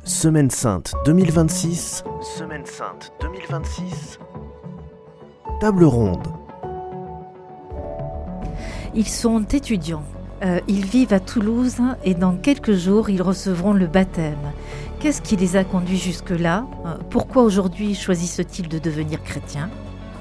Semaine Sainte 2026. Semaine Sainte 2026. Table ronde. Ils sont étudiants. Ils vivent à Toulouse et dans quelques jours, ils recevront le baptême. Qu'est-ce qui les a conduits jusque-là ? Pourquoi aujourd'hui choisissent-ils de devenir chrétiens ?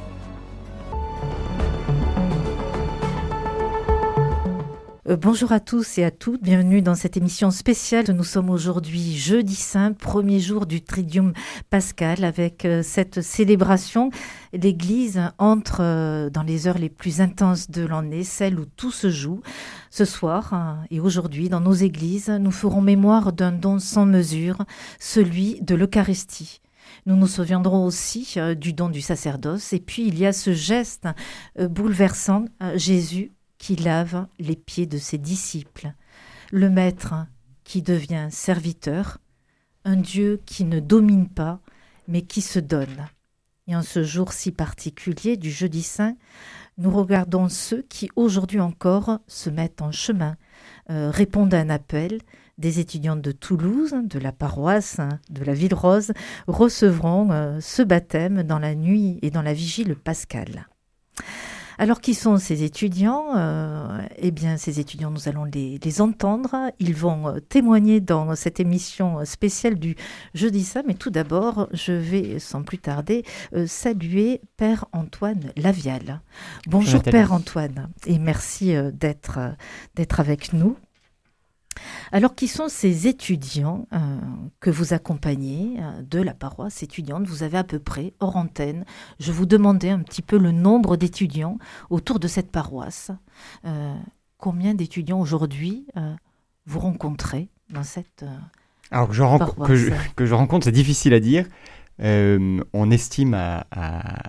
Bonjour à tous et à toutes, bienvenue dans cette émission spéciale. Nous sommes aujourd'hui jeudi saint, premier jour du Triduum pascal. Avec cette célébration, l'Église entre dans les heures les plus intenses de l'année, celles où tout se joue. Ce soir et aujourd'hui, dans nos églises, nous ferons mémoire d'un don sans mesure, celui de l'Eucharistie. Nous nous souviendrons aussi du don du sacerdoce. Et puis, il y a ce geste bouleversant, Jésus qui lave les pieds de ses disciples, le Maître qui devient serviteur, un Dieu qui ne domine pas, mais qui se donne. Et en ce jour si particulier du jeudi saint, nous regardons ceux qui, aujourd'hui encore, se mettent en chemin, répondent à un appel. Des étudiants de Toulouse, de la paroisse de la Ville Rose, recevront ce baptême dans la nuit et dans la vigile pascale. Alors, qui sont ces étudiants ? Eh bien, ces étudiants, nous allons les entendre. Ils vont témoigner dans cette émission spéciale du Jeudi Saint. Mais tout d'abord, je vais, sans plus tarder, saluer Père Antoine Lavial. Bonjour Père Antoine, et merci d'être avec nous. Alors, qui sont ces étudiants que vous accompagnez de la paroisse étudiante ? Vous avez à peu près, hors antenne, je vous demandais un petit peu le nombre d'étudiants autour de cette paroisse. Combien d'étudiants aujourd'hui vous rencontrez dans cette Alors que je rencontre, c'est difficile à dire. On estime à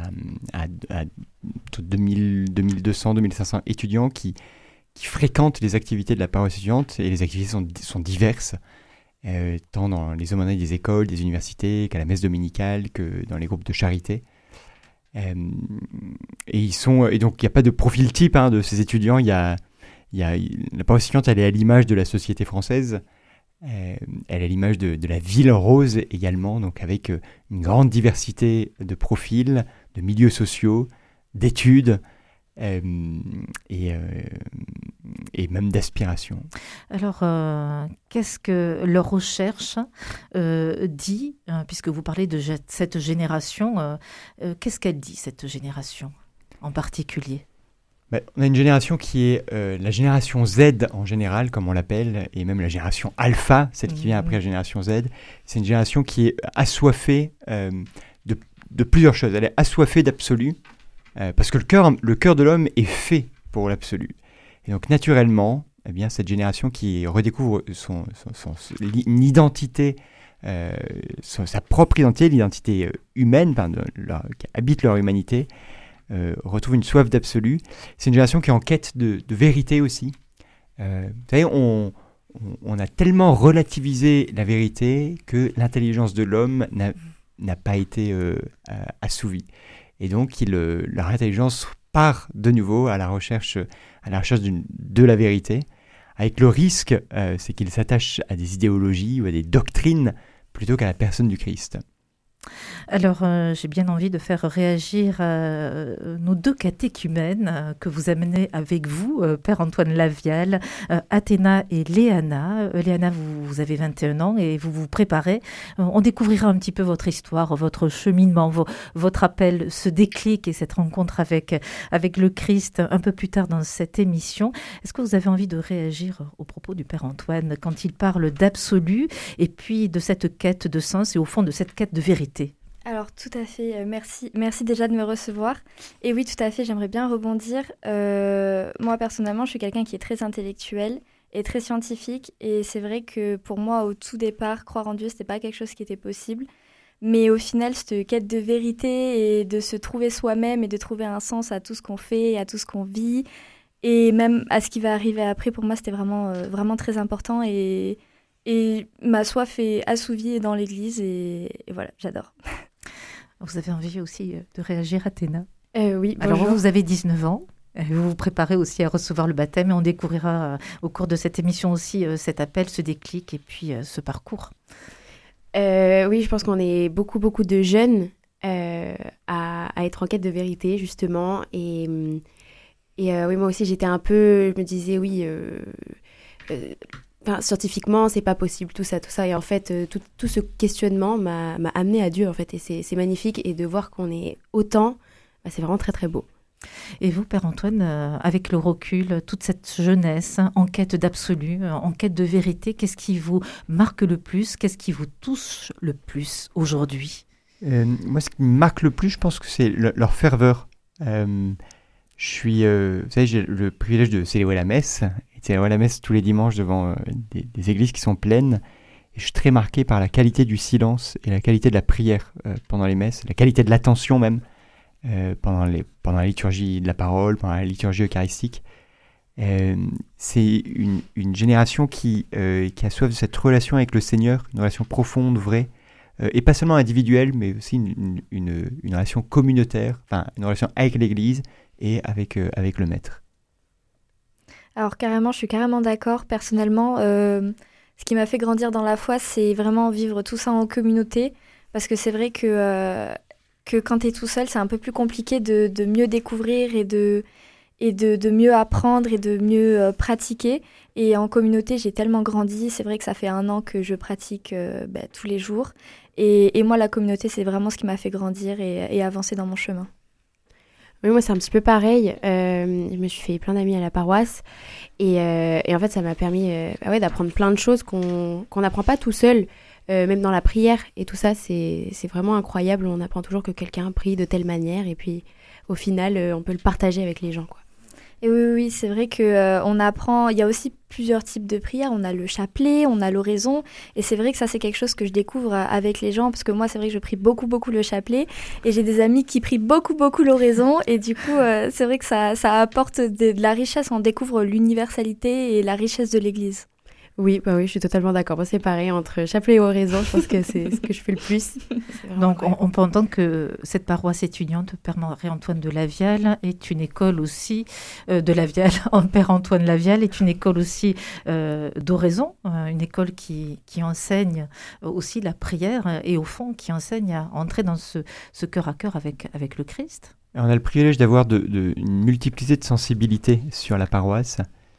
2200, 2500 étudiants qui fréquentent les activités de la paroisse étudiante, et les activités sont diverses, tant dans les aumôneries des écoles, des universités, qu'à la messe dominicale, que dans les groupes de charité. Et donc il n'y a pas de profil type de ces étudiants. La paroisse étudiante, elle est à l'image de la société française, elle est à l'image de la Ville Rose également, donc avec une grande diversité de profils, de milieux sociaux, d'études, et même d'aspiration. Alors, qu'est-ce que leur recherche dit, puisque vous parlez de cette génération, qu'est-ce qu'elle dit, cette génération en particulier ? On a une génération qui est la génération Z en général, comme on l'appelle, et même la génération Alpha, celle qui vient après la génération Z. C'est une génération qui est assoiffée de plusieurs choses. Elle est assoiffée d'absolu, parce que le cœur de l'homme est fait pour l'absolu. Et donc naturellement, eh bien, cette génération qui redécouvre son identité, sa propre identité, l'identité humaine, qui habite leur humanité, retrouve une soif d'absolu. C'est une génération qui est en quête de vérité aussi. Vous savez, on a tellement relativisé la vérité que l'intelligence de l'homme n'a pas été assouvie. Et donc, leur intelligence part de nouveau à la recherche de la vérité, avec le risque, c'est qu'ils s'attachent à des idéologies ou à des doctrines plutôt qu'à la personne du Christ. Alors, j'ai bien envie de faire réagir nos deux catéchumènes que vous amenez avec vous, Père Antoine Lavial, Athéna et Léana. Léana, vous avez 21 ans et vous vous préparez. On découvrira un petit peu votre histoire, votre cheminement, votre appel, ce déclic et cette rencontre avec le Christ un peu plus tard dans cette émission. Est-ce que vous avez envie de réagir aux propos du Père Antoine quand il parle d'absolu et puis de cette quête de sens et au fond de cette quête de vérité ? Alors tout à fait, merci déjà de me recevoir. Et oui, tout à fait, j'aimerais bien rebondir. Moi personnellement, je suis quelqu'un qui est très intellectuel et très scientifique. Et c'est vrai que pour moi, au tout départ, croire en Dieu, c'était pas quelque chose qui était possible. Mais au final, cette quête de vérité et de se trouver soi-même et de trouver un sens à tout ce qu'on fait, à tout ce qu'on vit, et même à ce qui va arriver après, pour moi, c'était vraiment très important. Et ma soif est assouvie dans l'église et voilà, j'adore. Vous avez envie aussi de réagir, Athéna ? Oui, alors bonjour. vous avez 19 ans, vous vous préparez aussi à recevoir le baptême et on découvrira au cours de cette émission aussi cet appel, ce déclic et puis ce parcours. Oui, je pense qu'on est beaucoup de jeunes à être en quête de vérité, justement. Et oui, moi aussi, j'étais un peu... Je me disais, oui, scientifiquement, c'est pas possible, tout ça. Et en fait, tout ce questionnement m'a amené à Dieu, en fait. Et c'est magnifique. Et de voir qu'on est autant, c'est vraiment très, très beau. Et vous, Père Antoine, avec le recul, toute cette jeunesse, en quête d'absolu, en quête de vérité, qu'est-ce qui vous marque le plus? Qu'est-ce qui vous touche le plus aujourd'hui? Moi, ce qui me marque le plus, je pense que c'est leur ferveur. Vous savez, j'ai le privilège de célébrer la messe, et de célébrer la messe tous les dimanches devant des églises qui sont pleines. Et je suis très marqué par la qualité du silence et la qualité de la prière pendant les messes, la qualité de l'attention même. Pendant la liturgie de la parole, pendant la liturgie eucharistique. C'est une génération qui a soif de cette relation avec le Seigneur, une relation profonde, vraie, et pas seulement individuelle, mais aussi une relation communautaire, enfin une relation avec l'Église et avec le Maître. Alors carrément, je suis carrément d'accord. Personnellement, ce qui m'a fait grandir dans la foi, c'est vraiment vivre tout ça en communauté, parce que c'est vrai que quand tu es tout seul, c'est un peu plus compliqué de mieux découvrir et de mieux apprendre et de mieux pratiquer. Et en communauté, j'ai tellement grandi. C'est vrai que ça fait 1 an que je pratique tous les jours. Et moi, la communauté, c'est vraiment ce qui m'a fait grandir et avancer dans mon chemin. Oui, moi, c'est un petit peu pareil. Je me suis fait plein d'amis à la paroisse. Et en fait, ça m'a permis d'apprendre plein de choses qu'on n'apprend pas tout seul. Même dans la prière et tout ça, c'est vraiment incroyable. On apprend toujours que quelqu'un prie de telle manière et puis au final, on peut le partager avec les gens, quoi. Et oui, c'est vrai qu'on apprend. Il y a aussi plusieurs types de prières. On a le chapelet, on a l'oraison. Et c'est vrai que ça, c'est quelque chose que je découvre avec les gens. Parce que moi, c'est vrai que je prie beaucoup le chapelet. Et j'ai des amis qui prient beaucoup l'oraison. Et du coup, c'est vrai que ça apporte de la richesse. On découvre l'universalité et la richesse de l'Église. Oui, je suis totalement d'accord. Moi, c'est pareil, entre chapelet et oraison, je pense que c'est ce que je fais le plus. Donc, on peut entendre que cette paroisse étudiante, Père Marie-Antoine de Lavial, est une école aussi de Lavial, Père Antoine Lavial, est une école aussi d'oraison, une école qui enseigne aussi la prière et au fond, qui enseigne à entrer dans ce cœur à cœur avec le Christ. On a le privilège d'avoir une multiplicité de sensibilités sur la paroisse.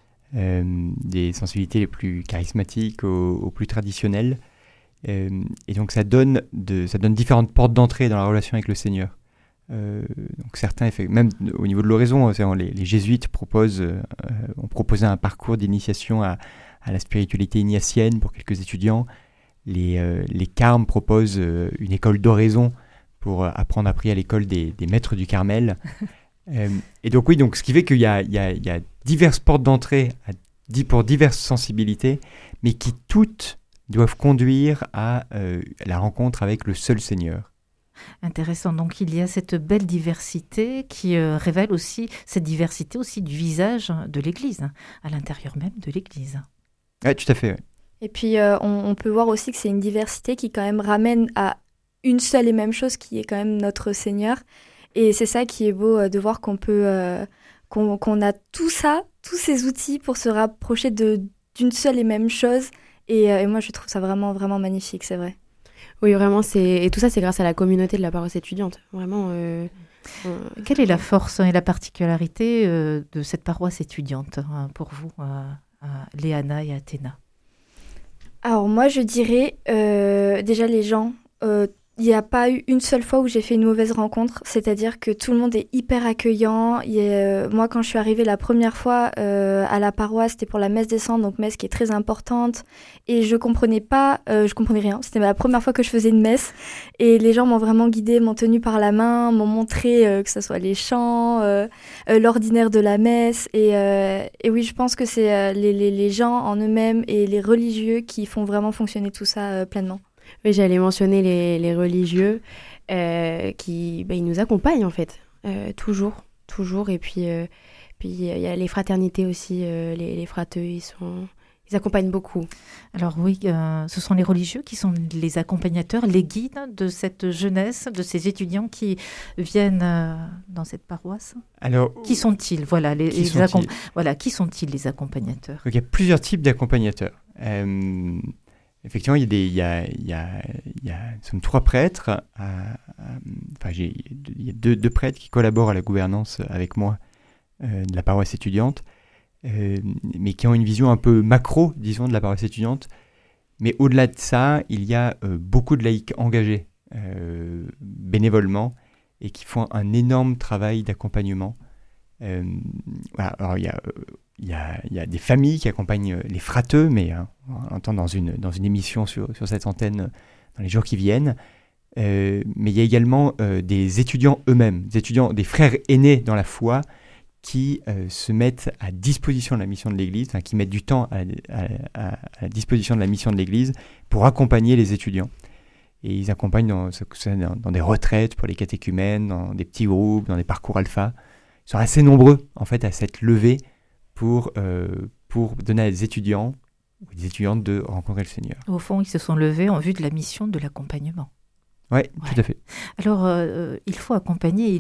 Des sensibilités les plus charismatiques aux plus traditionnelles. Et donc ça donne différentes portes d'entrée dans la relation avec le Seigneur. Donc certains, même au niveau de l'oraison, les jésuites ont proposé un parcours d'initiation à la spiritualité ignatienne pour quelques étudiants. Les Carmes proposent une école d'oraison pour apprendre à prier à l'école des maîtres du Carmel. Et donc oui, ce qui fait qu'il y a diverses portes d'entrée pour diverses sensibilités, mais qui toutes doivent conduire à la rencontre avec le seul Seigneur. Intéressant. Donc il y a cette belle diversité qui révèle aussi cette diversité aussi du visage de l'Église, à l'intérieur même de l'Église. Oui, tout à fait. Ouais. Et puis on peut voir aussi que c'est une diversité qui quand même ramène à une seule et même chose qui est quand même notre Seigneur. Et c'est ça qui est beau de voir qu'on peut, qu'on a tout ça, tous ces outils pour se rapprocher d'une seule et même chose. Et moi, je trouve ça vraiment, vraiment magnifique, c'est vrai. Oui, vraiment, et tout ça, c'est grâce à la communauté de la paroisse étudiante. Vraiment. Quelle est la force et la particularité de cette paroisse étudiante pour vous, Léana et Athéna? Alors moi, je dirais déjà les gens. Il n'y a pas eu une seule fois où j'ai fait une mauvaise rencontre, c'est-à-dire que tout le monde est hyper accueillant. Moi, quand je suis arrivée la première fois à la paroisse, c'était pour la messe des cendres, donc messe qui est très importante, et je comprenais rien. C'était la première fois que je faisais une messe, et les gens m'ont vraiment guidée, m'ont tenue par la main, m'ont montré que ce soit les chants, l'ordinaire de la messe, et oui, je pense que c'est les gens en eux-mêmes et les religieux qui font vraiment fonctionner tout ça pleinement. Oui, j'allais mentionner les religieux qui ils nous accompagnent en fait, toujours. Et puis il y a les fraternités aussi, les frateux, ils accompagnent beaucoup. Alors oui, ce sont les religieux qui sont les accompagnateurs, les guides de cette jeunesse, de ces étudiants qui viennent dans cette paroisse. Alors, qui sont-ils? Voilà, qui sont-ils les accompagnateurs? Donc, il y a plusieurs types d'accompagnateurs. effectivement, il y a nous sommes 3 prêtres. Il y a deux prêtres qui collaborent à la gouvernance avec moi de la paroisse étudiante, mais qui ont une vision un peu macro, disons, de la paroisse étudiante. Mais au-delà de ça, il y a beaucoup de laïcs engagés bénévolement et qui font un énorme travail d'accompagnement. Voilà, alors il y a des familles qui accompagnent les frateux, mais on entend dans une émission sur cette antenne dans les jours qui viennent. Mais il y a également des étudiants eux-mêmes, des frères aînés dans la foi qui se mettent à disposition de la mission de l'Église, qui mettent du temps à la disposition de la mission de l'Église pour accompagner les étudiants. Et ils accompagnent dans des retraites pour les catéchumènes, dans des petits groupes, dans des parcours alpha. Ils sont assez nombreux en fait à s'être levés pour donner à des étudiants ou des étudiantes de rencontrer le Seigneur. Au fond, ils se sont levés en vue de la mission de l'accompagnement. Oui, tout à fait. Alors, il faut accompagner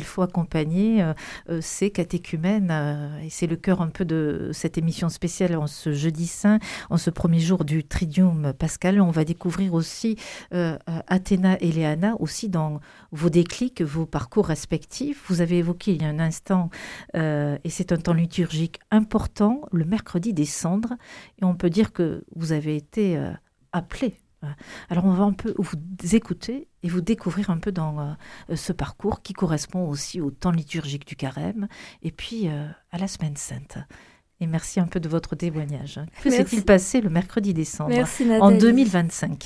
ces catéchumènes, et c'est le cœur un peu de cette émission spéciale en ce jeudi saint, en ce premier jour du Triduum pascal. On va découvrir aussi Athéna et Léana, aussi dans vos déclics, vos parcours respectifs. Vous avez évoqué il y a un instant, et c'est un temps liturgique important, le mercredi des cendres, et on peut dire que vous avez été appelés. Alors on va un peu vous écouter et vous découvrir un peu dans ce parcours qui correspond aussi au temps liturgique du carême et puis à la Semaine Sainte. Et merci un peu de votre témoignage. Que s'est-il passé le mercredi des cendres en 2025 ?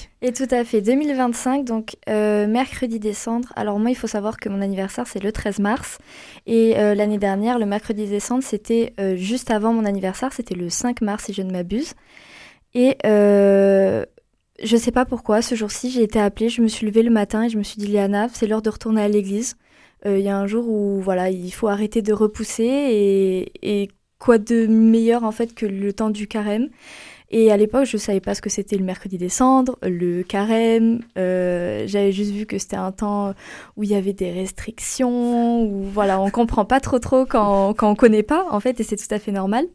Et tout à fait, 2025, donc mercredi des cendres. Alors moi, il faut savoir que mon anniversaire, c'est le 13 mars. Et l'année dernière, le mercredi des cendres, c'était juste avant mon anniversaire, c'était le 5 mars si je ne m'abuse. Et je sais pas pourquoi, ce jour-ci, j'ai été appelée, je me suis levée le matin et je me suis dit, Léana, c'est l'heure de retourner à l'église. Il y a un jour où, voilà, il faut arrêter de repousser et quoi de meilleur, en fait, que le temps du carême. Et à l'époque, je savais pas ce que c'était le mercredi des cendres, le carême. J'avais juste vu que c'était un temps où il y avait des restrictions, où, voilà, on comprend pas trop quand on connaît pas, en fait, et c'est tout à fait normal.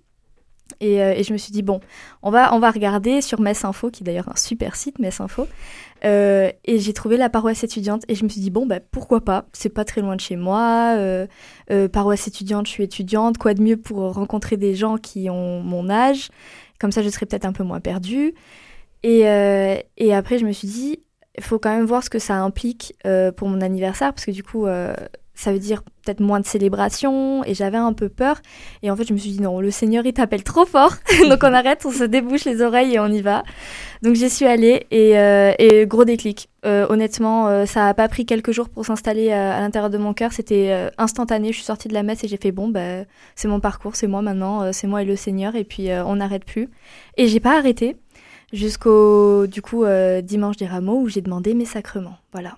Et je me suis dit, bon, on va regarder sur Messe Info, qui est d'ailleurs un super site, Messe Info. Et j'ai trouvé la paroisse étudiante. Et je me suis dit, bon, pourquoi pas ? C'est pas très loin de chez moi. Paroisse étudiante, je suis étudiante. Quoi de mieux pour rencontrer des gens qui ont mon âge ? Comme ça, je serais peut-être un peu moins perdue. Et après, je me suis dit, il faut quand même voir ce que ça implique pour mon anniversaire. Parce que du coup... ça veut dire peut-être moins de célébration, et j'avais un peu peur. Et en fait, je me suis dit, non, le Seigneur, il t'appelle trop fort. Donc on arrête, on se débouche les oreilles et on y va. Donc j'y suis allée et gros déclic. Honnêtement, ça n'a pas pris quelques jours pour s'installer à l'intérieur de mon cœur. C'était instantané. Je suis sortie de la messe et j'ai fait, bon, c'est mon parcours, c'est moi maintenant, c'est moi et le Seigneur. Et puis on n'arrête plus. Et j'ai pas arrêté jusqu'au, du coup, dimanche des Rameaux où j'ai demandé mes sacrements. Voilà.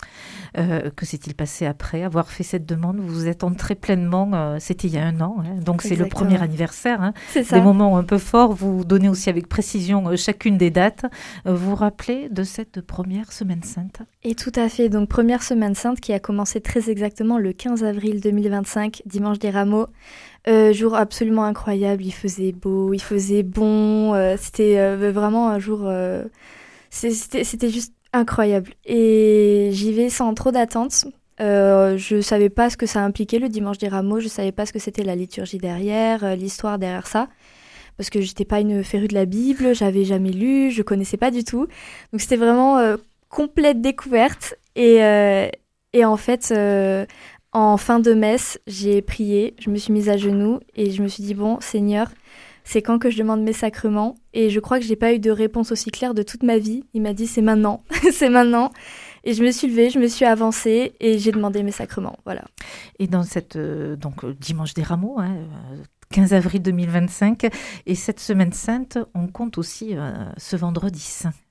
Que s'est-il passé après avoir fait cette demande ? Vous vous êtes entré pleinement, c'était il y a 1 an, donc c'est le premier anniversaire. C'est ça. Des moments un peu forts, vous donnez aussi avec précision chacune des dates. Vous vous rappelez de cette première Semaine Sainte ? Et tout à fait, donc première Semaine Sainte qui a commencé très exactement le 15 avril 2025, dimanche des Rameaux. Jour absolument incroyable, il faisait beau, il faisait bon, c'était vraiment un jour... c'était juste incroyable. Et j'y vais sans trop d'attente. Je savais pas ce que ça impliquait le dimanche des Rameaux, je savais pas ce que c'était la liturgie derrière, l'histoire derrière ça. Parce que j'étais pas une férue de la Bible, j'avais jamais lu, je connaissais pas du tout. Donc c'était vraiment complète découverte. Et en fait, en fin de messe, j'ai prié, je me suis mise à genoux et je me suis dit, bon, Seigneur, c'est quand que je demande mes sacrements ? Et je crois que j'ai pas eu de réponse aussi claire de toute ma vie. Il m'a dit, c'est maintenant, c'est maintenant. Et je me suis levée, je me suis avancée et j'ai demandé mes sacrements, voilà. Et dans cette, dimanche des Rameaux, 15 avril 2025, et cette Semaine Sainte, on compte aussi ce vendredi saint.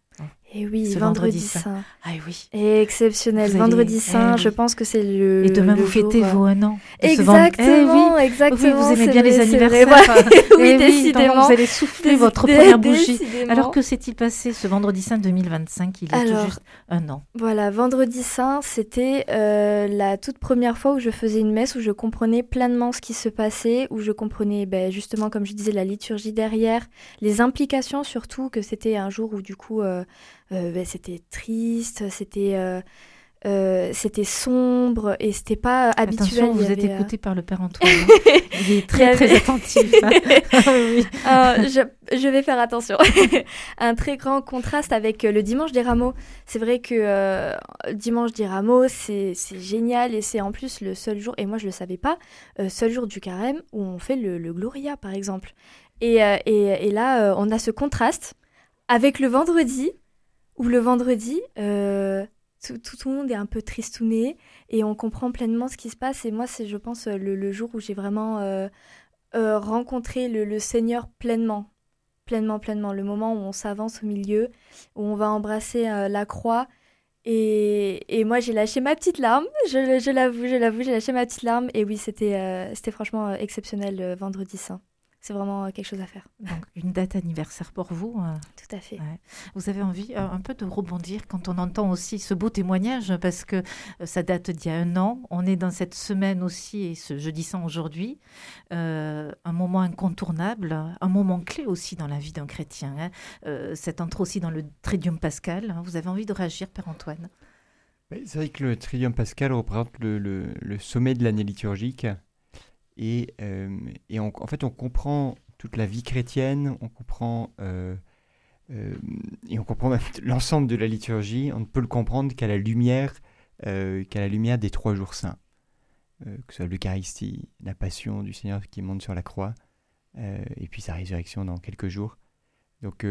Et oui, ce vendredi saint. Ah oui. Et exceptionnel. Vendredi saint, je pense que c'est le. Et demain, le vous fêtez vos 1 an. Exactement, oui. exactement. Oui, vous aimez bien vrai, les anniversaires. Oui, décidément. Donc vous allez souffler votre première bougie. Décidément. Alors, que s'est-il passé ce vendredi saint 2025, il y a tout juste 1 an? Voilà, vendredi saint, c'était la toute première fois où je faisais une messe, où je comprenais pleinement ce qui se passait, où je comprenais justement, comme je disais, la liturgie derrière, les implications surtout, que c'était un jour où du coup c'était triste, c'était sombre et c'était pas habituel. Attention, vous êtes écouté par le Père Antoine. Il est très très attentif. Oui. Je vais faire attention. Un très grand contraste avec le dimanche des Rameaux. C'est vrai que dimanche des Rameaux, c'est génial et c'est en plus le seul jour, et moi je le savais pas, seul jour du carême où on fait le Gloria par exemple. Et là, on a ce contraste avec le vendredi, où le vendredi, tout le monde est un peu tristouné et on comprend pleinement ce qui se passe. Et moi, c'est, je pense, le jour où j'ai vraiment rencontré le Seigneur pleinement. Le moment où on s'avance au milieu, où on va embrasser la croix. Et moi, j'ai lâché ma petite larme. Je l'avoue, j'ai lâché ma petite larme. Et oui, c'était franchement exceptionnel, vendredi saint. C'est vraiment quelque chose à faire. Donc, une date anniversaire pour vous. Tout à fait. Ouais. Vous avez envie un peu de rebondir quand on entend aussi ce beau témoignage, parce que ça date d'il y a 1 an. On est dans cette semaine aussi, et ce jeudi saint aujourd'hui, un moment incontournable, un moment clé aussi dans la vie d'un chrétien. Cette entrée aussi dans le Tridium pascal. Vous avez envie de réagir, Père Antoine? C'est vrai que le Tridium pascal représente le sommet de l'année liturgique. Et en fait, on comprend toute la vie chrétienne, on comprend même l'ensemble de la liturgie. On ne peut le comprendre qu'à la lumière des 3 jours saints, que ce soit l'Eucharistie, la passion du Seigneur qui monte sur la croix, et puis sa résurrection dans quelques jours. Donc,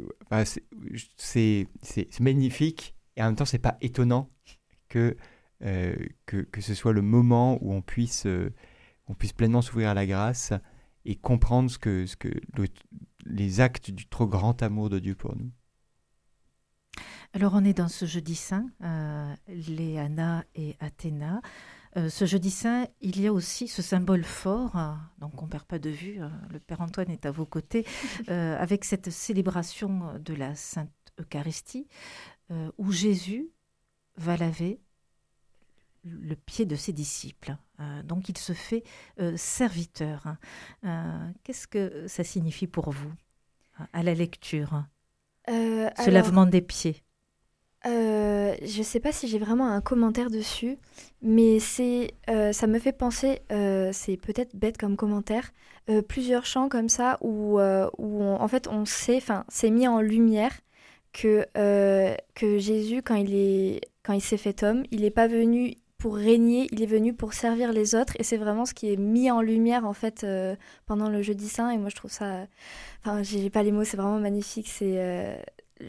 c'est magnifique, et en même temps, c'est pas étonnant que ce soit le moment où on puisse pleinement s'ouvrir à la grâce et comprendre les actes du trop grand amour de Dieu pour nous. Alors, on est dans ce jeudi saint, Léana et Athéna. Ce jeudi saint, il y a aussi ce symbole fort, donc on ne perd pas de vue, le Père Antoine est à vos côtés, avec cette célébration de la Sainte Eucharistie, où Jésus va laver le pied de ses disciples. Donc il se fait serviteur. Qu'est-ce que ça signifie pour vous, à la lecture, ce lavement des pieds? Je ne sais pas si j'ai vraiment un commentaire dessus, mais ça me fait penser, c'est peut-être bête comme commentaire, plusieurs chants comme ça où en fait on sait, c'est mis en lumière que Jésus, quand il s'est fait homme, il n'est pas venu pour régner, il est venu pour servir les autres, et c'est vraiment ce qui est mis en lumière en fait pendant le jeudi saint. Et moi je trouve ça, j'ai pas les mots, c'est vraiment magnifique, c'est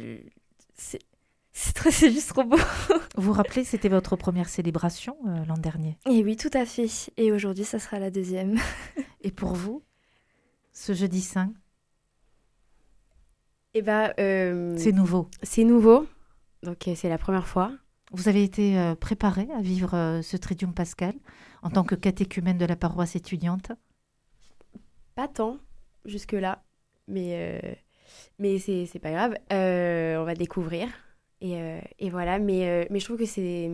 juste trop beau. Vous vous rappelez, c'était votre première célébration l'an dernier? Et oui, tout à fait, et aujourd'hui ça sera la 2e. Et pour vous, ce jeudi saint? C'est nouveau. C'est nouveau, donc c'est la première fois. Vous avez été préparé à vivre ce Tridium pascal en tant que catéchumène de la paroisse étudiante? Pas tant jusque-là, mais c'est pas grave. On va découvrir et voilà. Mais je trouve que c'est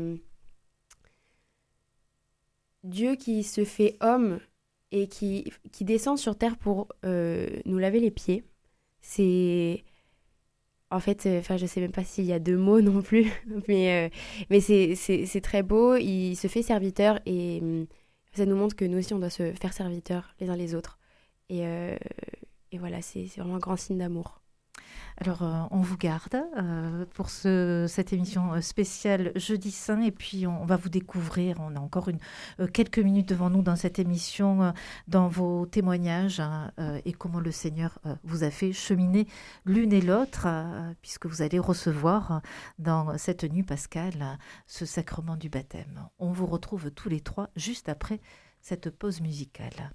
Dieu qui se fait homme et qui descend sur terre pour nous laver les pieds. C'est en fait, je sais même pas s'il y a 2 mots non plus, mais c'est très beau. Il se fait serviteur et ça nous montre que nous aussi on doit se faire serviteurs les uns les autres. Et voilà, c'est vraiment un grand signe d'amour. Alors, on vous garde pour cette émission spéciale Jeudi Saint, et puis on va vous découvrir. On a encore quelques minutes devant nous dans cette émission, dans vos témoignages, et comment le Seigneur vous a fait cheminer l'une et l'autre, puisque vous allez recevoir dans cette nuit pascale ce sacrement du baptême. On vous retrouve tous les 3 juste après cette pause musicale.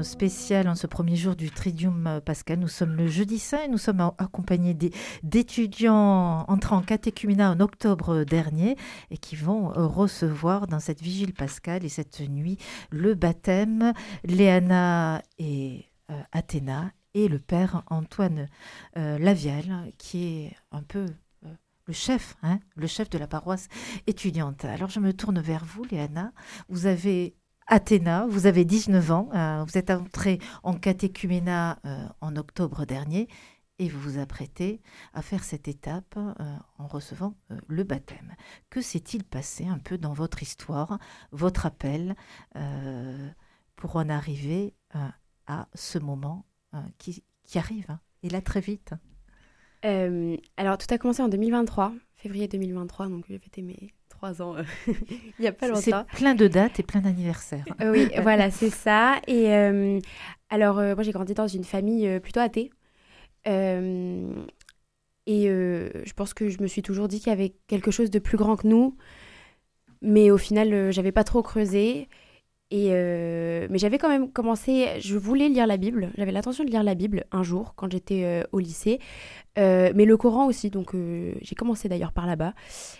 spéciale en ce premier jour du Tridium Pascal. Nous sommes le jeudi saint et nous sommes accompagnés d'étudiants entrés en catéchuménat en octobre dernier et qui vont recevoir dans cette vigile pascale et cette nuit le baptême, Léana et Athéna et le père Antoine Lavial qui est un peu le chef de la paroisse étudiante. Alors je me tourne vers vous, Léana. Vous avez Athéna, vous avez 19 ans, vous êtes entrée en catéchuménat en octobre dernier et vous vous apprêtez à faire cette étape en recevant le baptême. Que s'est-il passé un peu dans votre histoire, votre appel, pour en arriver à ce moment qui arrive, et là très vite? Alors, tout a commencé en 2023, février 2023, donc j'ai fêté mes 3 ans il n'y a pas longtemps. C'est plein de dates et plein d'anniversaires. Oui, voilà, c'est ça. Et alors, moi, j'ai grandi dans une famille plutôt athée. Je pense que je me suis toujours dit qu'il y avait quelque chose de plus grand que nous. Mais au final, j'avais pas trop creusé. Mais j'avais quand même commencé, je voulais lire la Bible, j'avais l'intention de lire la Bible un jour quand j'étais au lycée, mais le Coran aussi, donc j'ai commencé d'ailleurs par là-bas.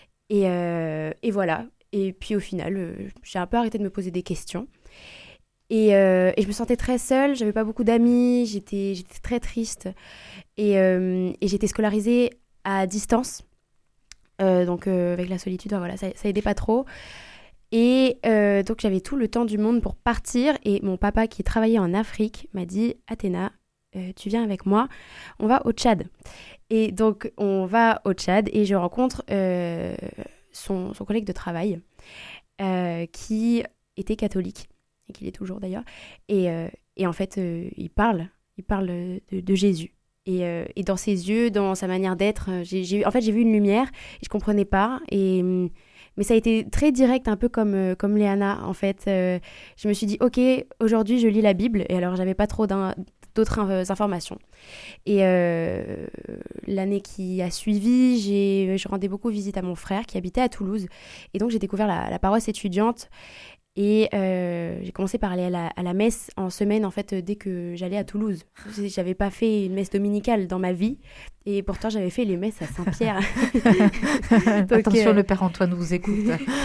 Et voilà, et puis au final, j'ai un peu arrêté de me poser des questions. Et je me sentais très seule, j'avais pas beaucoup d'amis, j'étais très triste. Et j'étais scolarisée à distance, donc avec la solitude, voilà, ça aidait pas trop. Et donc, j'avais tout le temps du monde pour partir. Et mon papa, qui travaillait en Afrique, m'a dit « Athéna, tu viens avec moi, on va au Tchad. » Et donc, on va au Tchad et je rencontre son collègue de travail qui était catholique, et qui l'est toujours d'ailleurs. Et en fait, il parle de Jésus. Et dans ses yeux, dans sa manière d'être, j'ai vu une lumière et je ne comprenais pas. Mais ça a été très direct, un peu comme Léana, en fait. Je me suis dit, ok, aujourd'hui, je lis la Bible. Et alors, j'avais pas trop d'autres informations. Et l'année qui a suivi, je rendais beaucoup visite à mon frère qui habitait à Toulouse. Et donc, j'ai découvert la paroisse étudiante. Et j'ai commencé par aller à la messe en semaine, en fait, dès que j'allais à Toulouse. J'avais pas fait une messe dominicale dans ma vie, et pourtant j'avais fait les messes à Saint-Pierre. Donc, attention, le père Antoine vous écoute.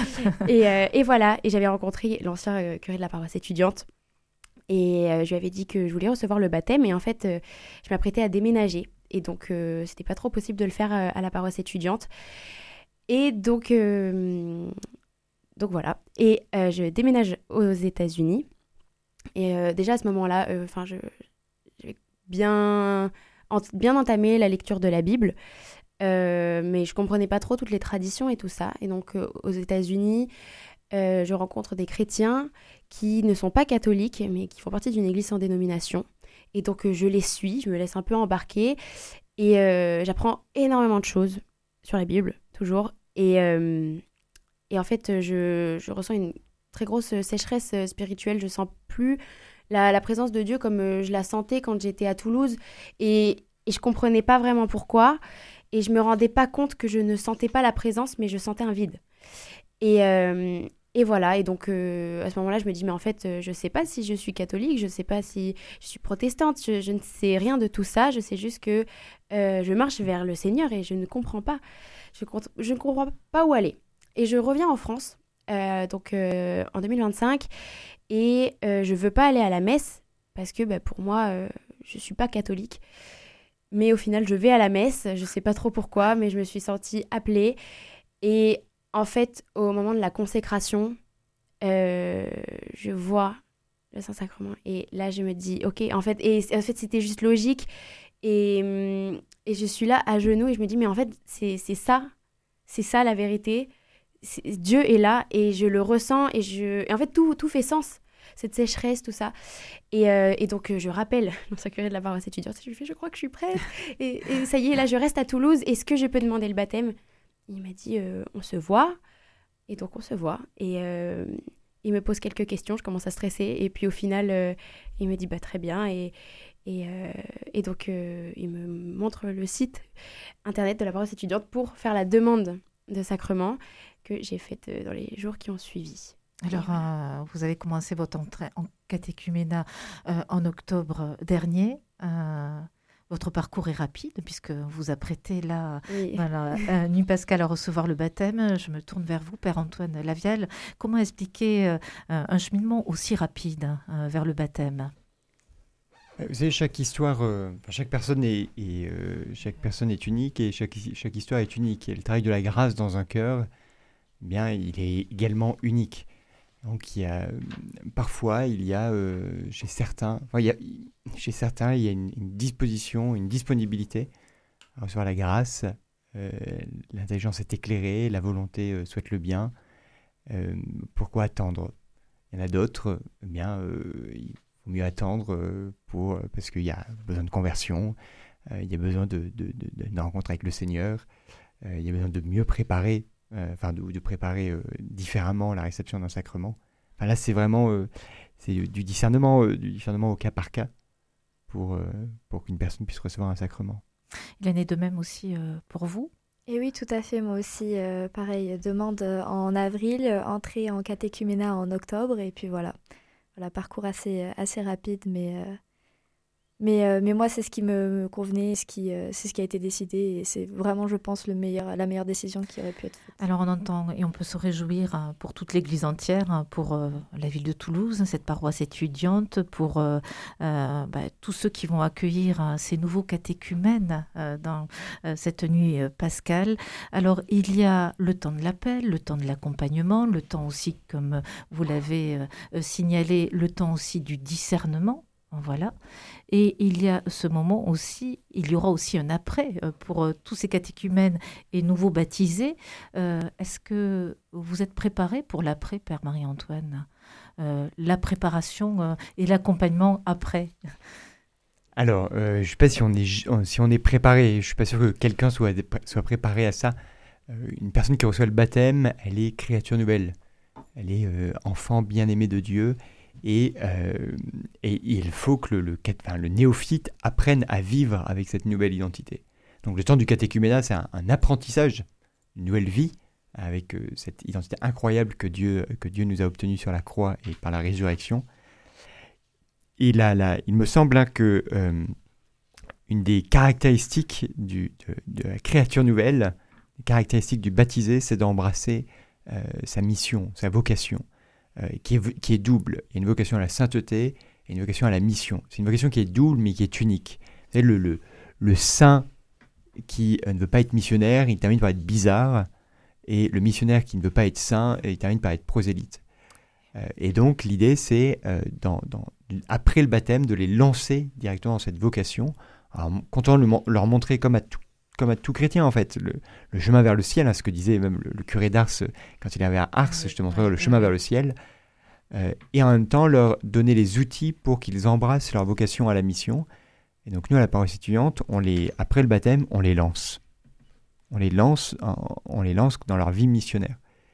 Et voilà, et j'avais rencontré l'ancien curé de la paroisse étudiante, et je lui avais dit que je voulais recevoir le baptême, et en fait, je m'apprêtais à déménager, et donc c'était pas trop possible de le faire à la paroisse étudiante. Et donc voilà, et je déménage aux États-Unis. Et déjà à ce moment-là, j'avais bien entamé la lecture de la Bible, mais je comprenais pas trop toutes les traditions et tout ça. Et donc aux États-Unis, je rencontre des chrétiens qui ne sont pas catholiques, mais qui font partie d'une église sans dénomination. Et donc je les suis, je me laisse un peu embarquer, et j'apprends énormément de choses sur la Bible, toujours. Et en fait, je ressens une très grosse sécheresse spirituelle. Je sens plus la présence de Dieu comme je la sentais quand j'étais à Toulouse. Et je comprenais pas vraiment pourquoi. Et je me rendais pas compte que je ne sentais pas la présence, mais je sentais un vide. Et voilà. Et donc, à ce moment-là, je me dis, mais en fait, je sais pas si je suis catholique, je sais pas si je suis protestante. Je ne sais rien de tout ça. Je sais juste que je marche vers le Seigneur et je ne comprends pas. Je ne comprends pas où aller. Et je reviens en France, en 2025, et je veux pas aller à la messe, parce que pour moi, je suis pas catholique. Mais au final, je vais à la messe, je sais pas trop pourquoi, mais je me suis sentie appelée. Et en fait, au moment de la consécration, je vois le Saint-Sacrement. Et là, je me dis, ok, en fait, c'était juste logique. Et je suis là à genoux et je me dis, mais en fait, c'est ça la vérité. Dieu est là et je le ressens et en fait tout fait sens, cette sécheresse, tout ça, et donc je rappelle l'ancien curé de la paroisse étudiante, je lui fais, je crois que je suis prête, et ça y est, là je reste à Toulouse, est-ce que je peux demander le baptême? Il m'a dit on se voit, et donc on se voit, et il me pose quelques questions, je commence à stresser, et puis au final il me dit très bien, et donc il me montre le site internet de la paroisse étudiante pour faire la demande de sacrement que j'ai faite dans les jours qui ont suivi. Alors, vous avez commencé votre entrée en catéchuménat en octobre dernier. Votre parcours est rapide puisque vous apprêtez là, Oui. dans la nuit pascale, à recevoir le baptême. Je me tourne vers vous, Père Antoine Lavial. Comment expliquer un cheminement aussi rapide vers le baptême? Vous savez, chaque histoire, chaque personne est unique et chaque histoire est unique. Et le travail de la grâce dans un cœur, eh bien, il est également unique. Donc, parfois, chez certains, il y a une disposition, une disponibilité à recevoir la grâce. L'intelligence est éclairée, la volonté souhaite le bien. Pourquoi attendre? Il y en a d'autres, eh bien, il vaut mieux attendre parce qu'il y a besoin de conversion, il y a besoin d'une rencontre avec le Seigneur, il y a besoin de mieux préparer, de préparer différemment la réception d'un sacrement. Enfin, là, c'est vraiment c'est du discernement au cas par cas pour qu'une personne puisse recevoir un sacrement. Il en est de même aussi pour vous? Et oui, tout à fait. Moi aussi, pareil, demande en avril, entrée en catéchuménat en octobre. Et puis voilà, parcours assez rapide, mais moi, c'est ce qui me convenait, c'est ce qui a été décidé. Et c'est vraiment, je pense, la meilleure décision qui aurait pu être faite. Alors on entend et on peut se réjouir pour toute l'Église entière, pour la ville de Toulouse, cette paroisse étudiante, pour tous ceux qui vont accueillir ces nouveaux catéchumènes dans cette nuit pascale. Alors il y a le temps de l'appel, le temps de l'accompagnement, le temps aussi, comme vous l'avez signalé, le temps aussi du discernement. Voilà. Et il y a ce moment aussi, il y aura aussi un après pour tous ces catéchumènes et nouveaux baptisés. Est-ce que vous êtes préparé pour l'après, Père Marie-Antoine? La préparation et l'accompagnement après? Alors, je ne sais pas si on est préparé, je ne suis pas sûr que quelqu'un soit préparé à ça. Une personne qui reçoit le baptême, elle est créature nouvelle. Elle est enfant bien-aimé de Dieu. Et il faut que le néophyte apprenne à vivre avec cette nouvelle identité. Donc le temps du catéchuménat, c'est un apprentissage, une nouvelle vie, avec cette identité incroyable que Dieu nous a obtenue sur la croix et par la résurrection. Et là, il me semble que une des caractéristiques de la créature nouvelle, les caractéristiques du baptisé, c'est d'embrasser sa mission, sa vocation. Qui est double. Il y a une vocation à la sainteté et une vocation à la mission. C'est une vocation qui est double, mais qui est unique. Vous savez, le saint qui ne veut pas être missionnaire, il termine par être bizarre, et le missionnaire qui ne veut pas être saint, il termine par être prosélyte. Et donc, l'idée, c'est, après le baptême, de les lancer directement dans cette vocation, en comptant leur montrer comme à tout chrétien, en fait, le chemin vers le ciel, hein, ce que disait même le curé d'Ars quand il avait à Ars, je te montrerai le chemin vers le ciel, et en même temps leur donner les outils pour qu'ils embrassent leur vocation à la mission. Et donc nous, à la paroisse étudiante, après le baptême, on les lance. On les lance dans leur vie missionnaire.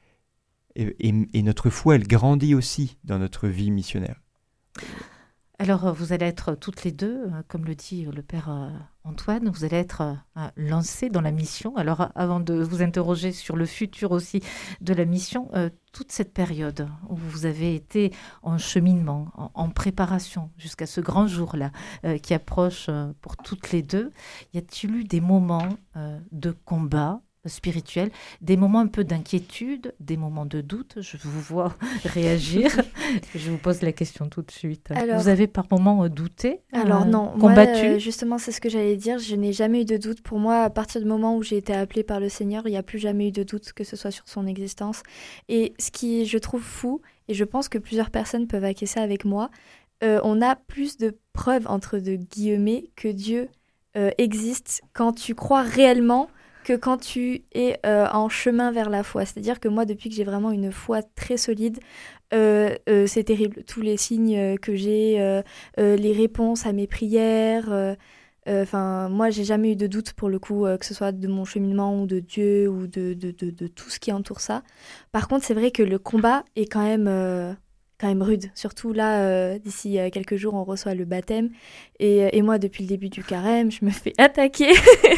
Et notre foi, elle grandit aussi dans notre vie missionnaire. Alors, vous allez être toutes les deux, comme le dit le Père Antoine, vous allez être lancés dans la mission. Alors, avant de vous interroger sur le futur aussi de la mission, toute cette période où vous avez été en cheminement, en préparation, jusqu'à ce grand jour-là qui approche pour toutes les deux, y a-t-il eu des moments de combat spirituel, des moments un peu d'inquiétude, des moments de doute? Je vous vois réagir. Je vous pose la question tout de suite. Alors, vous avez par moments douté? Alors non, combattu? Moi, justement, c'est ce que j'allais dire. Je n'ai jamais eu de doute. Pour moi, à partir du moment où j'ai été appelée par le Seigneur, il n'y a plus jamais eu de doute, que ce soit sur son existence. Et ce qui, je trouve fou, et je pense que plusieurs personnes peuvent acquiescer avec moi, on a plus de preuves, entre de guillemets, que Dieu existe quand tu crois réellement que quand tu es en chemin vers la foi. C'est-à-dire que moi, depuis que j'ai vraiment une foi très solide, c'est terrible. Tous les signes que j'ai, les réponses à mes prières, moi, j'ai jamais eu de doute pour le coup, que ce soit de mon cheminement ou de Dieu ou de tout ce qui entoure ça. Par contre, c'est vrai que le combat est quand même rude. Surtout là, d'ici quelques jours, on reçoit le baptême. Et moi, depuis le début du carême, je me fais attaquer.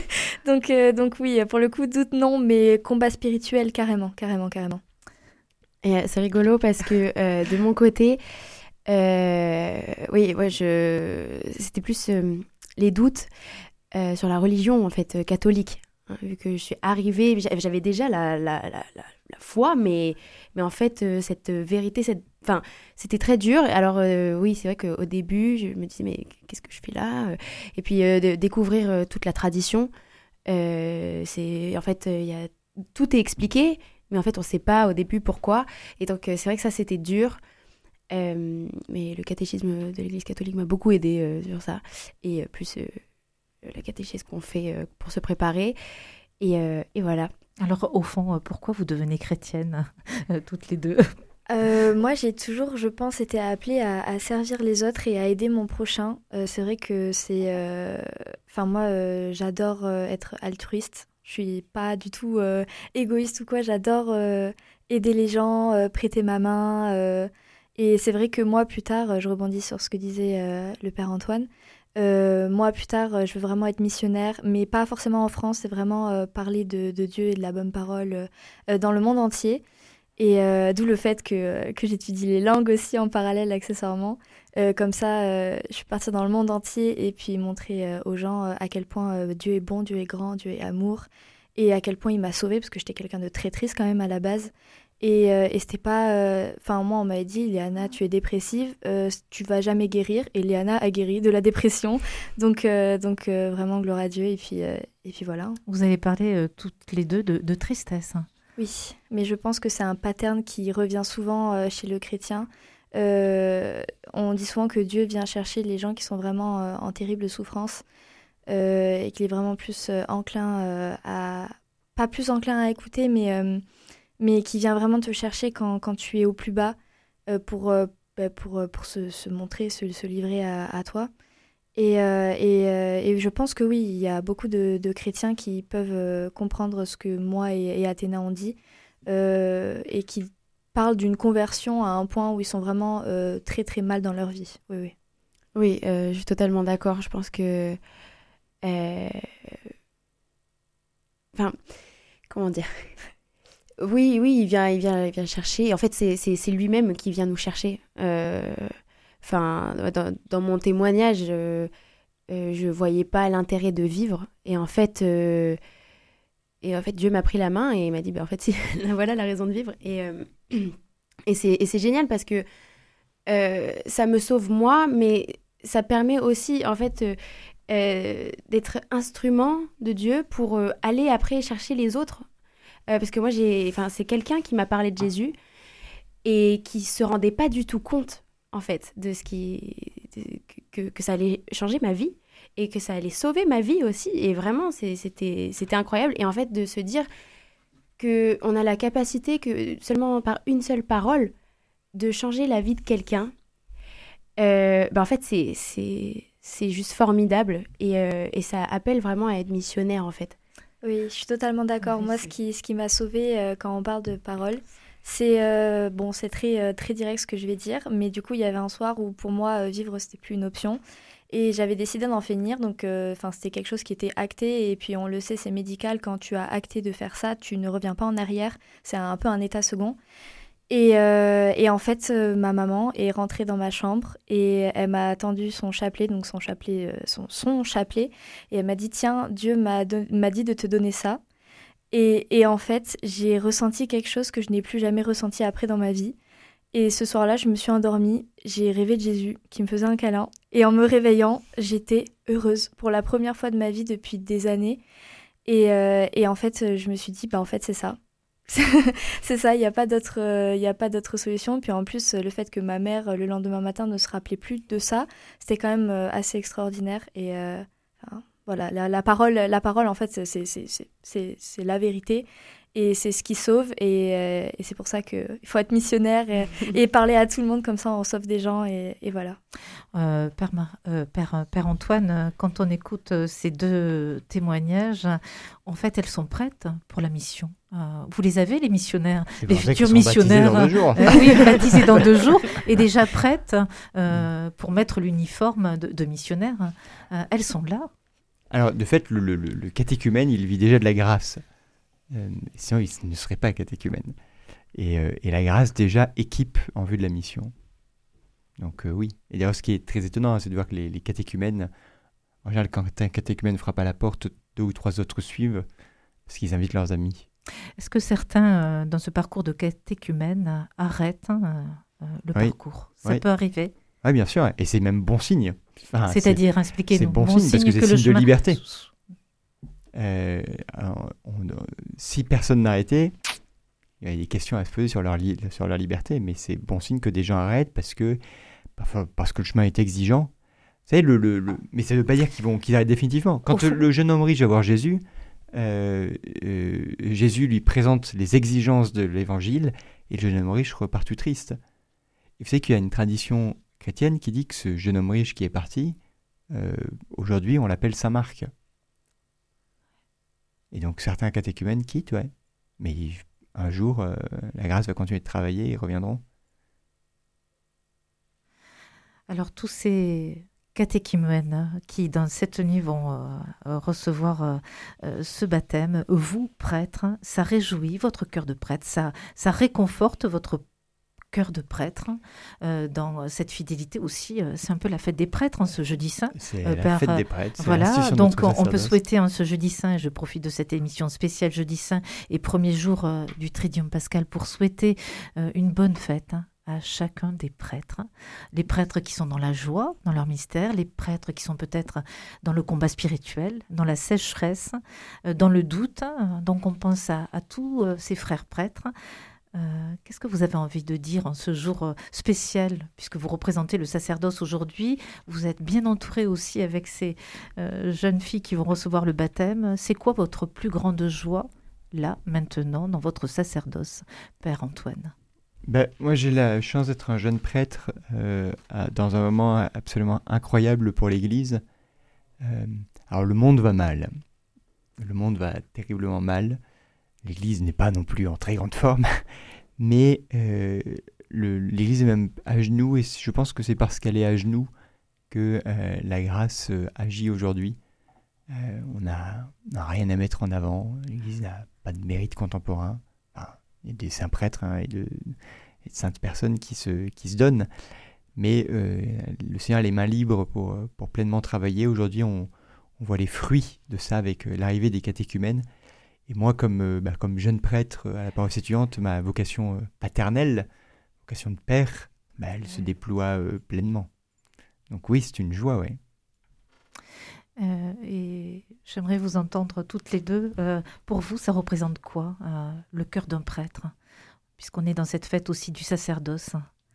donc oui, pour le coup, doute non, mais combat spirituel, carrément. Et c'est rigolo parce que de mon côté, oui, ouais, c'était plus les doutes sur la religion en fait catholique. Hein, vu que je suis arrivée, j'avais déjà la foi, mais en fait cette vérité, enfin, c'était très dur. Alors oui, c'est vrai qu'au début, je me disais mais qu'est-ce que je fais là? Et puis de découvrir toute la tradition, c'est en fait tout est expliqué. Mais en fait, on ne sait pas au début pourquoi. Et donc, c'est vrai que ça, c'était dur. Mais le catéchisme de l'Église catholique m'a beaucoup aidée sur ça. Et plus la catéchèse qu'on fait pour se préparer. Et voilà. Alors, au fond, pourquoi vous devenez chrétienne, toutes les deux? Moi, j'ai toujours, je pense, été appelée à servir les autres et à aider mon prochain. C'est vrai que c'est... Enfin, moi, j'adore être altruiste. Je suis pas du tout égoïste ou quoi. J'adore aider les gens, prêter ma main. Et c'est vrai que moi, plus tard, je rebondis sur ce que disait le père Antoine. Moi, plus tard, je veux vraiment être missionnaire, mais pas forcément en France. C'est vraiment parler de Dieu et de la bonne parole dans le monde entier. Et d'où le fait que j'étudie les langues aussi en parallèle, accessoirement. Comme ça, je suis partie dans le monde entier et puis montrer aux gens à quel point Dieu est bon, Dieu est grand, Dieu est amour. Et à quel point il m'a sauvée, parce que j'étais quelqu'un de très triste quand même à la base. Et c'était pas... Enfin, moi, on m'avait dit, Léana, tu es dépressive, tu vas jamais guérir. Et Léana a guéri de la dépression. Donc vraiment, gloire à Dieu. Et puis voilà. Vous avez parlé toutes les deux de tristesse. Oui, mais je pense que c'est un pattern qui revient souvent chez le chrétien. On dit souvent que Dieu vient chercher les gens qui sont vraiment en terrible souffrance et qu'il est vraiment plus enclin à... Pas plus enclin à écouter, mais qui vient vraiment te chercher quand tu es au plus bas pour se montrer, se livrer à toi. Et je pense que oui, il y a beaucoup de chrétiens qui peuvent comprendre ce que moi et Athéna ont dit et qui parlent d'une conversion à un point où ils sont vraiment très très mal dans leur vie. Oui, oui. Oui, je suis totalement d'accord. Je pense que... Enfin, comment dire? Oui, il vient chercher. En fait, c'est lui-même qui vient nous chercher. Enfin, dans mon témoignage, je voyais pas l'intérêt de vivre. Et en fait, Dieu m'a pris la main et m'a dit, en fait, voilà la raison de vivre. Et c'est génial parce que ça me sauve moi, mais ça permet aussi, en fait, d'être instrument de Dieu pour aller après chercher les autres. Parce que moi, c'est quelqu'un qui m'a parlé de Jésus et qui se rendait pas du tout compte, en fait, de ce que ça allait changer ma vie et que ça allait sauver ma vie aussi. Et vraiment, c'était incroyable. Et en fait, de se dire qu'on a la capacité que seulement par une seule parole de changer la vie de quelqu'un, en fait, c'est juste formidable. Et ça appelle vraiment à être missionnaire, en fait. Oui, je suis totalement d'accord. Moi, ce qui m'a sauvée quand on parle de parole, c'est c'est très, très direct ce que je vais dire, mais du coup, il y avait un soir où pour moi, vivre, c'était plus une option. Et j'avais décidé d'en finir, donc c'était quelque chose qui était acté, et puis on le sait, c'est médical, quand tu as acté de faire ça, tu ne reviens pas en arrière, c'est un peu un état second. Et en fait, ma maman est rentrée dans ma chambre et elle m'a tendu son chapelet, donc son chapelet, et elle m'a dit, tiens, Dieu m'a dit de te donner ça. Et en fait, j'ai ressenti quelque chose que je n'ai plus jamais ressenti après dans ma vie. Et ce soir-là, je me suis endormie, j'ai rêvé de Jésus qui me faisait un câlin. Et en me réveillant, j'étais heureuse pour la première fois de ma vie depuis des années. Et en fait, je me suis dit, en fait, c'est ça. C'est ça, il n'y a pas d'autre solution. Puis en plus, le fait que ma mère, le lendemain matin, ne se rappelait plus de ça, c'était quand même assez extraordinaire. Et voilà, la parole, en fait, c'est la vérité. Et c'est ce qui sauve. Et c'est pour ça qu'il faut être missionnaire et parler à tout le monde, comme ça on sauve des gens. Et voilà. Père Antoine, quand on écoute ces deux témoignages, en fait, elles sont prêtes pour la mission. Vous les avez, les missionnaires, les futurs missionnaires, baptisés dans 2 jours, et déjà prêtes pour mettre l'uniforme de missionnaire. Elles sont là. Alors, de fait, le catéchumène, il vit déjà de la grâce. Sinon, il ne serait pas catéchumène. Et la grâce déjà équipe en vue de la mission. Donc oui. Et d'ailleurs, ce qui est très étonnant, c'est de voir que les catéchumènes, en général, quand un catéchumène frappe à la porte, 2 ou 3 autres suivent parce qu'ils invitent leurs amis. Est-ce que certains, dans ce parcours de catéchumène, arrêtent le parcours? Ça peut arriver. Oui, bien sûr. Et c'est même bon signe. Enfin, c'est-à-dire, expliquez-nous. C'est bon signe parce que c'est signe de liberté. Si personne n'arrêtait, il y a des questions à se poser sur leur liberté, mais c'est bon signe que des gens arrêtent parce que le chemin est exigeant. Vous savez, mais ça ne veut pas dire qu'ils arrêtent définitivement. Quand le jeune homme riche va voir Jésus, Jésus lui présente les exigences de l'évangile et le jeune homme riche repart tout triste. Et vous savez qu'il y a une tradition chrétienne qui dit que ce jeune homme riche qui est parti, aujourd'hui on l'appelle Saint Marc. Et donc certains catéchumènes quittent, mais un jour la grâce va continuer de travailler et ils reviendront. Alors tous ces catéchumènes qui dans cette nuit vont recevoir ce baptême, vous prêtres, ça réjouit votre cœur de prêtre, ça réconforte votre cœur de prêtre dans cette fidélité aussi. C'est un peu la fête des prêtres ce jeudi saint. C'est la fête des prêtres. Voilà, donc on peut souhaiter ce jeudi saint, et je profite de cette émission spéciale jeudi saint et premier jour du Triduum Pascal pour souhaiter une bonne fête à chacun des prêtres. Les prêtres qui sont dans la joie, dans leur mystère, les prêtres qui sont peut-être dans le combat spirituel, dans la sécheresse, dans le doute. Donc on pense à tous ces frères prêtres. Qu'est-ce que vous avez envie de dire en ce jour spécial, puisque vous représentez le sacerdoce aujourd'hui, vous êtes bien entouré aussi avec ces jeunes filles qui vont recevoir le baptême. C'est quoi votre plus grande joie, là, maintenant, dans votre sacerdoce, Père Antoine? Moi, j'ai la chance d'être un jeune prêtre dans un moment absolument incroyable pour l'Église. Alors, le monde va mal. Le monde va terriblement mal. L'Église n'est pas non plus en très grande forme, mais l'Église est même à genoux, et je pense que c'est parce qu'elle est à genoux que la grâce agit aujourd'hui. On n'a rien à mettre en avant. L'Église n'a pas de mérite contemporain. Il y a des saints prêtres et de saintes personnes qui se donnent, mais le Seigneur a les mains libres pour pleinement travailler. Aujourd'hui, on voit les fruits de ça avec l'arrivée des catéchumènes. Et moi, comme jeune prêtre à la paroisse étudiante, ma vocation paternelle, vocation de père, elle se déploie pleinement. Donc oui, c'est une joie, oui. Et j'aimerais vous entendre toutes les deux. Pour vous, ça représente quoi, le cœur d'un prêtre, puisqu'on est dans cette fête aussi du sacerdoce?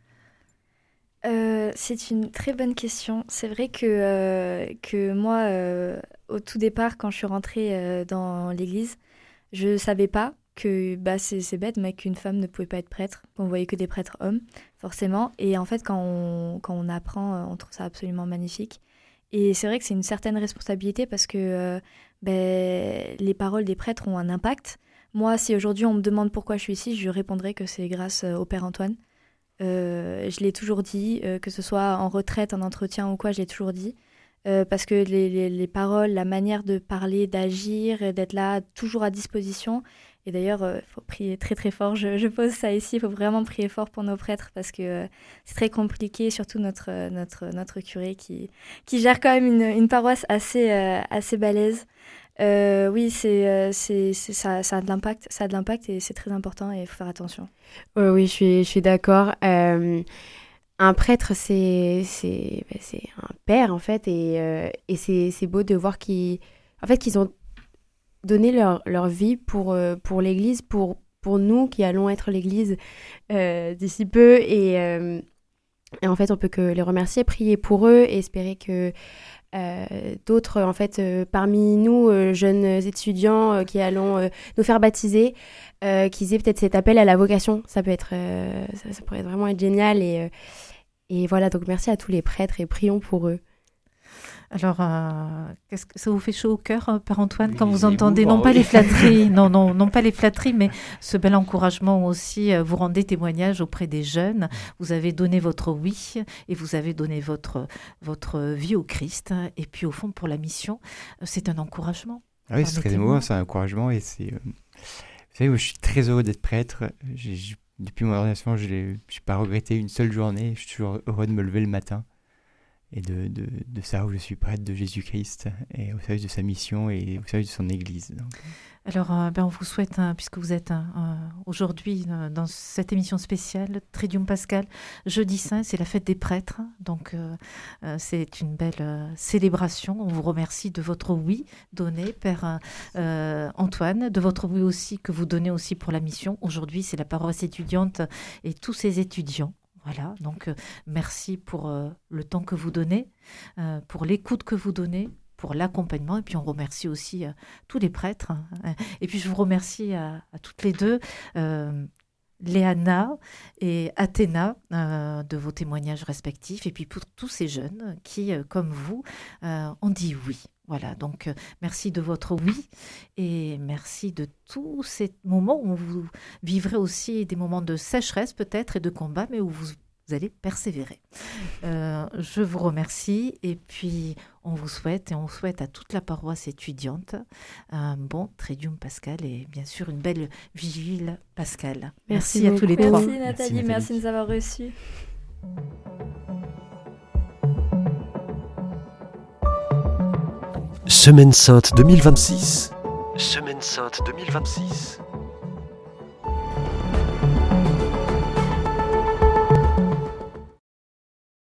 C'est une très bonne question. C'est vrai que moi, au tout départ, quand je suis rentrée dans l'église, je ne savais pas que c'est bête, mais qu'une femme ne pouvait pas être prêtre, qu'on voyait que des prêtres hommes, forcément. Et en fait, quand on apprend, on trouve ça absolument magnifique. Et c'est vrai que c'est une certaine responsabilité parce que les paroles des prêtres ont un impact. Moi, si aujourd'hui on me demande pourquoi je suis ici, je répondrai que c'est grâce au Père Antoine. Je l'ai toujours dit, que ce soit en retraite, en entretien ou quoi, je l'ai toujours dit. Parce que les paroles, la manière de parler, d'agir, d'être là, toujours à disposition. Et d'ailleurs, il faut prier très très fort. Je pose ça ici, il faut vraiment prier fort pour nos prêtres parce que c'est très compliqué, surtout notre curé qui gère quand même une paroisse assez balèze. Oui, ça a de l'impact et c'est très important et il faut faire attention. Oui, je suis d'accord. Un prêtre, c'est un père, en fait, et c'est beau de voir qu'ils ont donné leur vie pour l'Église, pour nous qui allons être l'Église d'ici peu. Et en fait, on peut que les remercier, prier pour eux et espérer que d'autres, en fait, parmi nous, jeunes étudiants qui allons nous faire baptiser, qu'ils aient peut-être cet appel à la vocation. Ça pourrait vraiment être génial. Et voilà, donc merci à tous les prêtres et prions pour eux. Alors, qu'est-ce que ça vous fait chaud au cœur, Père Antoine, quand vous entendez, non pas les flatteries, non pas les flatteries, mais ce bel encouragement aussi, vous rendez témoignage auprès des jeunes, vous avez donné votre oui et vous avez donné votre vie au Christ, et puis au fond pour la mission, c'est un encouragement. Ah oui, c'est très émouvant, c'est un encouragement, et c'est... Vous savez, moi, je suis très heureux d'être prêtre, j'ai Depuis mon ordination, je n'ai pas regretté une seule journée. Je suis toujours heureux de me lever le matin et de savoir que je suis prêtre de Jésus-Christ et au service de sa mission et au service de son Église. Donc. Alors, on vous souhaite, puisque vous êtes aujourd'hui dans cette émission spéciale, Tridium Pascal, jeudi saint, c'est la fête des prêtres. Donc, c'est une belle célébration. On vous remercie de votre oui donné, Père Antoine, de votre oui aussi que vous donnez aussi pour la mission. Aujourd'hui, c'est la paroisse étudiante et tous ses étudiants. Voilà, donc merci pour le temps que vous donnez, pour l'écoute que vous donnez, pour l'accompagnement. Et puis on remercie aussi tous les prêtres. Et puis je vous remercie à toutes les deux, Léana et Athéna, de vos témoignages respectifs. Et puis pour tous ces jeunes qui, comme vous, ont dit oui. Voilà, donc merci de votre oui et merci de tous ces moments où vous vivrez aussi des moments de sécheresse peut-être et de combat, mais où vous allez persévérer. Je vous remercie et puis on souhaite à toute la paroisse étudiante un bon Tridium Pascal et bien sûr une belle vigile pascale. Merci à tous les trois. Merci Nathalie, merci de nous avoir reçus. Semaine Sainte 2026. Semaine Sainte 2026.